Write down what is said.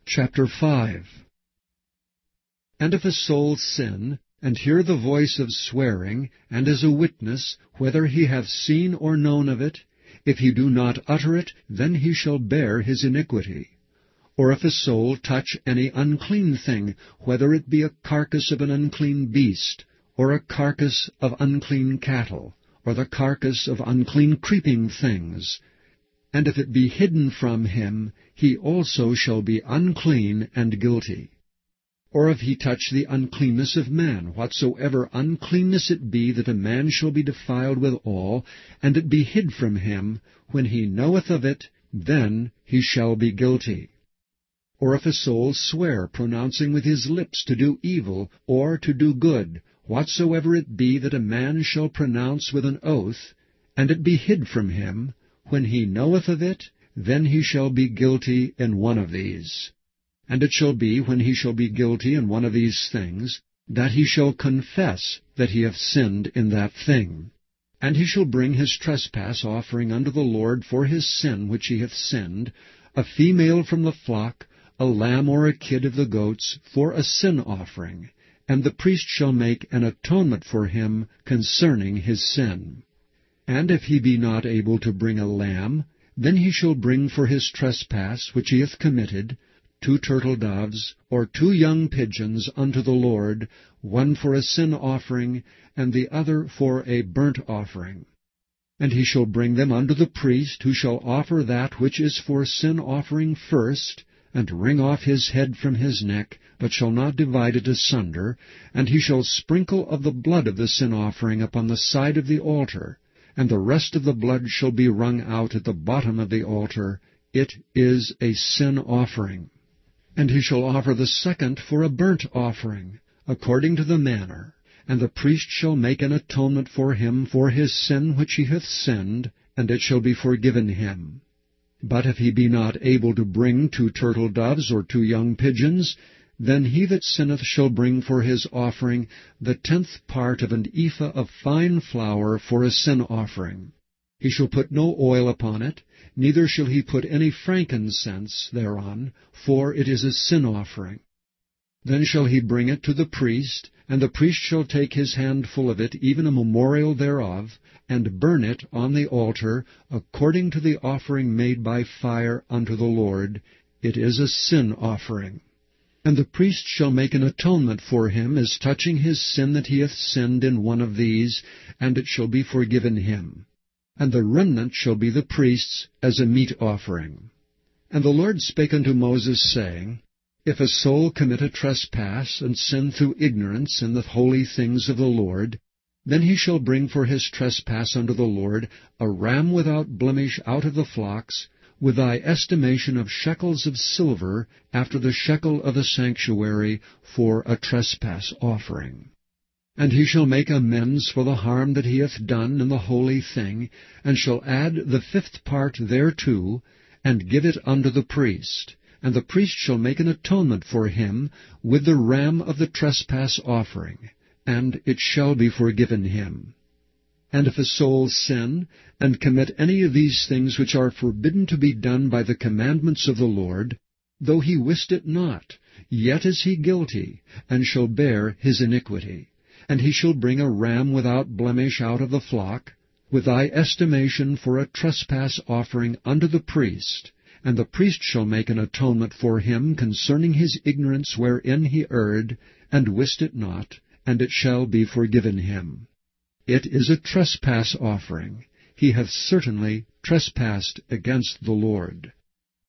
Chapter 5. And if a soul sin, and hear the voice of swearing, and is a witness, whether he have seen or known of it, if he do not utter it, then he shall bear his iniquity. Or if a soul touch any unclean thing, whether it be a carcass of an unclean beast, or a carcass of unclean cattle, or the carcass of unclean creeping things, and if it be hidden from him, he also shall be unclean and guilty. Or if he touch the uncleanness of man, whatsoever uncleanness it be, that a man shall be defiled withal, and it be hid from him, when he knoweth of it, then he shall be guilty. Or if a soul swear, pronouncing with his lips to do evil, or to do good, whatsoever it be that a man shall pronounce with an oath, and it be hid from him, when he knoweth of it, then he shall be guilty in one of these. And it shall be, when he shall be guilty in one of these things, that he shall confess that he hath sinned in that thing. And he shall bring his trespass offering unto the Lord for his sin which he hath sinned, a female from the flock, a lamb or a kid of the goats, for a sin offering. And the priest shall make an atonement for him concerning his sin. And if he be not able to bring a lamb, then he shall bring for his trespass which he hath committed 2 turtle doves, or 2 young pigeons unto the Lord, one for a sin offering, and the other for a burnt offering. And he shall bring them unto the priest, who shall offer that which is for sin offering first, and wring off his head from his neck, but shall not divide it asunder, and he shall sprinkle of the blood of the sin offering upon the side of the altar, and the rest of the blood shall be wrung out at the bottom of the altar. It is a sin offering. And he shall offer the second for a burnt offering, according to the manner, and the priest shall make an atonement for him for his sin which he hath sinned, and it shall be forgiven him. But if he be not able to bring 2 turtle doves or 2 young pigeons, then he that sinneth shall bring for his offering the 10th part of an ephah of fine flour for a sin offering. He shall put no oil upon it, neither shall he put any frankincense thereon, for it is a sin offering. Then shall he bring it to the priest, and the priest shall take his handful of it, even a memorial thereof, and burn it on the altar, according to the offering made by fire unto the Lord. It is a sin offering. And the priest shall make an atonement for him as touching his sin that he hath sinned in one of these, and it shall be forgiven him. And the remnant shall be the priest's as a meat offering. And the Lord spake unto Moses, saying, If a soul commit a trespass, and sin through ignorance in the holy things of the Lord, then he shall bring for his trespass unto the Lord a ram without blemish out of the flocks, with thy estimation of shekels of silver, after the shekel of the sanctuary, for a trespass offering. And he shall make amends for the harm that he hath done in the holy thing, and shall add the 5th part thereto, and give it unto the priest. And the priest shall make an atonement for him with the ram of the trespass offering, and it shall be forgiven him. And if a soul sin, and commit any of these things which are forbidden to be done by the commandments of the Lord, though he wist it not, yet is he guilty, and shall bear his iniquity. And he shall bring a ram without blemish out of the flock, with thy estimation for a trespass offering unto the priest. And the priest shall make an atonement for him concerning his ignorance wherein he erred, and wist it not, and it shall be forgiven him. It is a trespass offering. He hath certainly trespassed against the Lord.